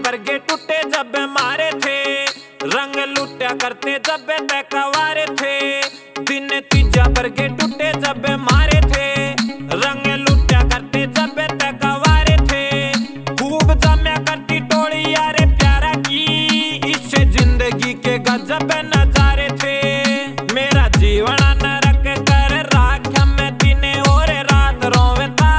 बरगे टूटे जब मारे थे, रंग लुट्या करते जब तय कवारे थे। दिन तीजा बरगे टूटे जब मारे थे, रंग लुट्या करते जब तय कवारे थे। खूब जम्या करती टोली यारे प्यारा की, इससे जिंदगी के गजब नजारे थे। मेरा जीवन नरक कर राख्या मैं दिने और रात रोवेता।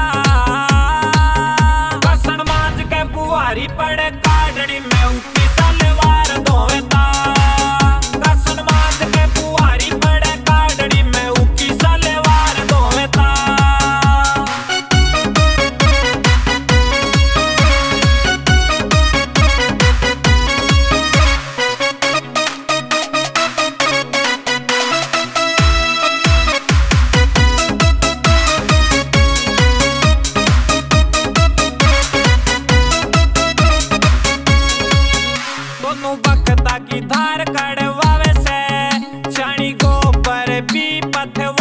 बसन मांझ के बुआरी पड़े काटड़ी में उठी सलवार धोवेता। बसन मांझ के बुआरी पड़े काटड़ी में उठी सलवार धोवेता। दोनों बखता की धार कड़वावे से, शानी गोबर भी पथे